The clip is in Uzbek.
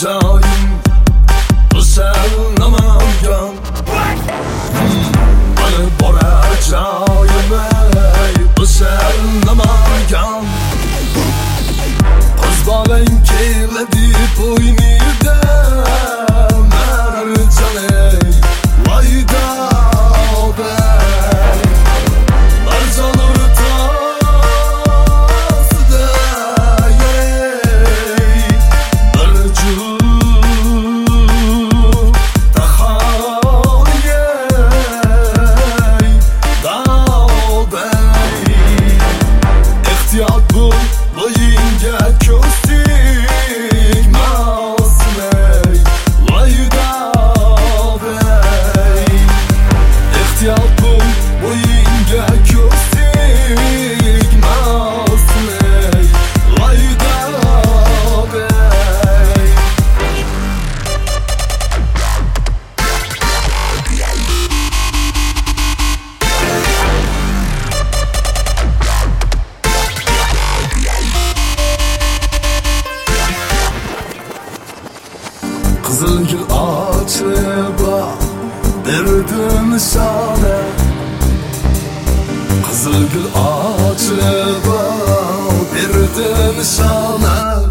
açayım bu sen namangan. Bana boracayım ey bu sen namangan. Kız balayım keyledi boynida mercan ey vayda bey. Mercan ortasida ey bir juda hal ey dal bey. Ehtiyat bul boyinga ko'z tegmasin ey vayda bey. Ehtiyat bul boyinga ko'z tegmasin ey vayda bey. Qizilgul ochib berdim sana. Qizilgul ochib berdim sana.